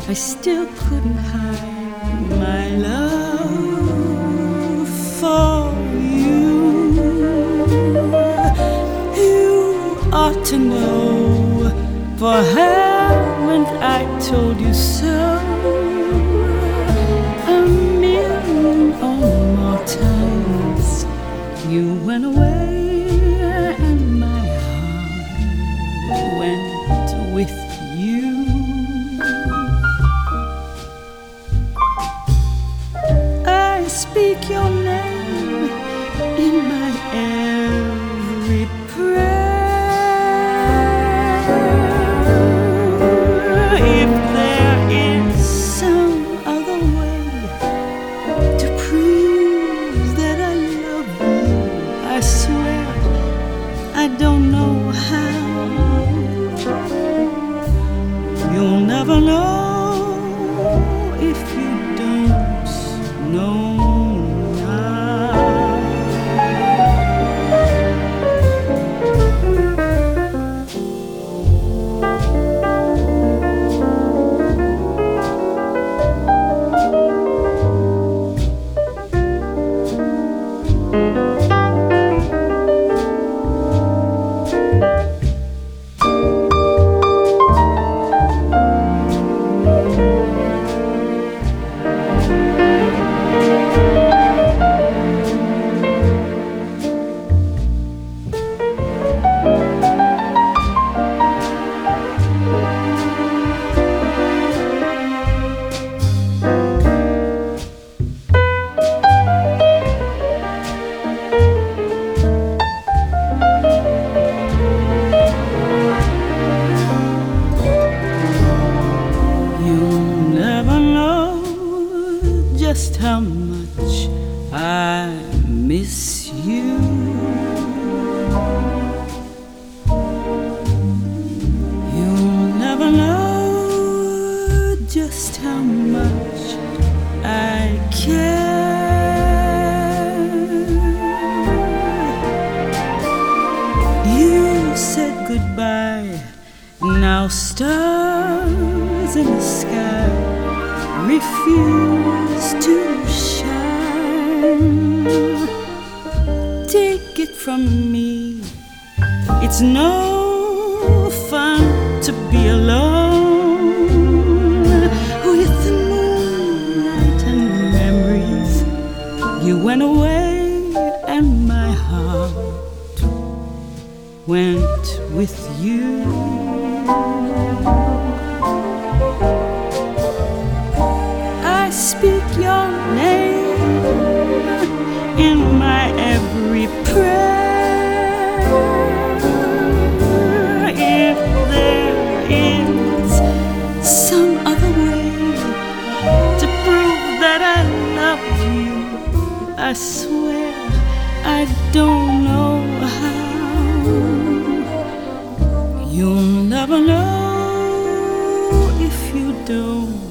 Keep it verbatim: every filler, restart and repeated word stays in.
I still couldn't hide my love for you. You ought to know, for haven't I told you so a million or more times? You went away and my heart went with you. I speak your name in my every prayer. If there is some other way to prove that I love you, I swear I don't know how. You'll never know if you don't know just how much I miss you. You'll never know just how much I care. You said goodbye, now stars in the sky refuse to shine. Take it from me, it's no fun to be alone with the moonlight and memories. You went away and my heart went with you. I speak your name in my every prayer. If there is some other way to prove that I love you, I swear I don't know how. You'll never know if you don't